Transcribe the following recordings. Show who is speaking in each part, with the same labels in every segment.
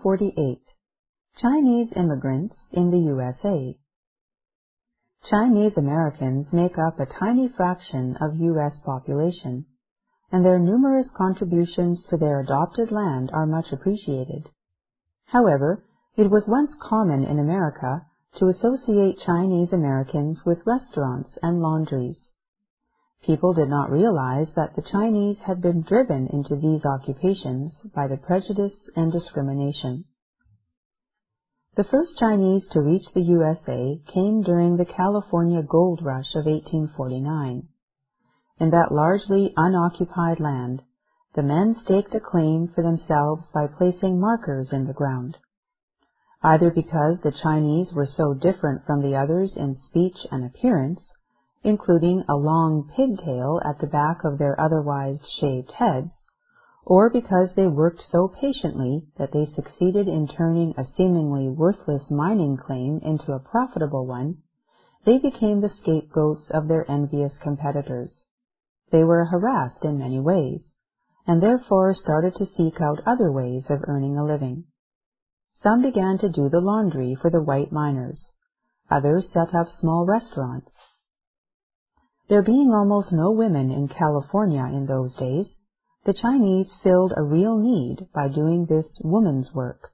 Speaker 1: 48. Chinese Immigrants in the USA. Chinese Americans make up a tiny fraction of U.S. population, and their numerous contributions to their adopted land are much appreciated. However, it was once common in America to associate Chinese Americans with restaurants and laundries. People did not realize that the Chinese had been driven into these occupations by the prejudice and discrimination. The first Chinese to reach the USA came during the California gold rush of 1849. In that largely unoccupied land, the men staked a claim for themselves by placing markers in the ground. Either because the Chinese were so different from the others in speech and appearance, including a long pigtail at the back of their otherwise shaved heads, or because they worked so patiently that they succeeded in turning a seemingly worthless mining claim into a profitable one, they became the scapegoats of their envious competitors. They were harassed in many ways, and therefore started to seek out other ways of earning a living. Some began to do the laundry for the white miners. Others set up small restaurants. There being almost no women in California in those days, the Chinese filled a real need by doing this woman's work.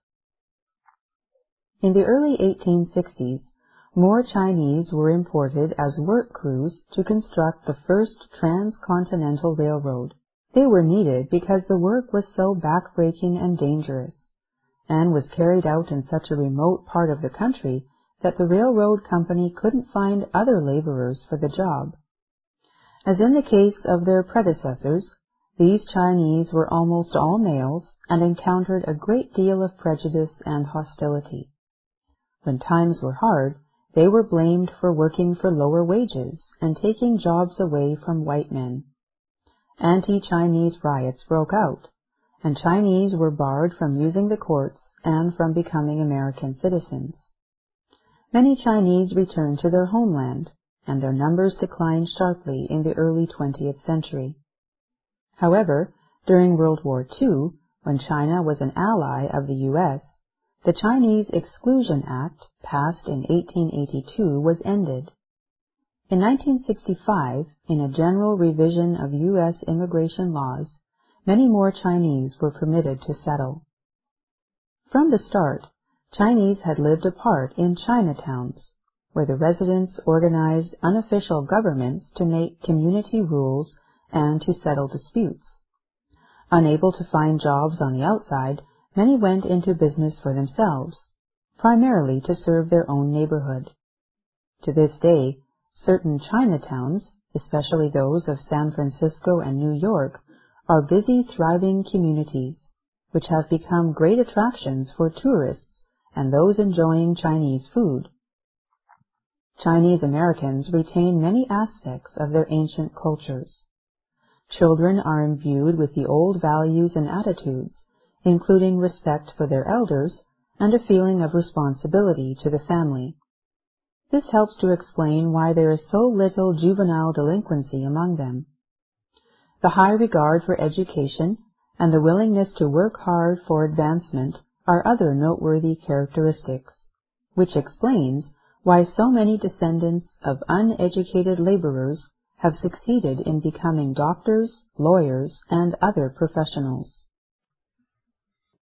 Speaker 1: In the early 1860s, more Chinese were imported as work crews to construct the first transcontinental railroad. They were needed because the work was so backbreaking and dangerous, and was carried out in such a remote part of the country that the railroad company couldn't find other laborers for the job. As in the case of their predecessors, these Chinese were almost all males and encountered a great deal of prejudice and hostility. When times were hard, they were blamed for working for lower wages and taking jobs away from white men. Anti-Chinese riots broke out, and Chinese were barred from using the courts and from becoming American citizens. Many Chinese returned to their homeland, and their numbers declined sharply in the early 20th century. However, during World War II, when China was an ally of the U.S., the Chinese Exclusion Act, passed in 1882, was ended. In 1965, in a general revision of U.S. immigration laws, many more Chinese were permitted to settle. From the start, Chinese had lived apart in Chinatowns, where the residents organized unofficial governments to make community rules and to settle disputes. Unable to find jobs on the outside, many went into business for themselves, primarily to serve their own neighborhood. To this day, certain Chinatowns, especially those of San Francisco and New York, are busy, thriving communities, which have become great attractions for tourists and those enjoying Chinese food. Chinese Americans retain many aspects of their ancient cultures. Children are imbued with the old values and attitudes, including respect for their elders and a feeling of responsibility to the family. This helps to explain why there is so little juvenile delinquency among them. The high regard for education and the willingness to work hard for advancement are other noteworthy characteristics, which explains why so many descendants of uneducated laborers have succeeded in becoming doctors, lawyers, and other professionals.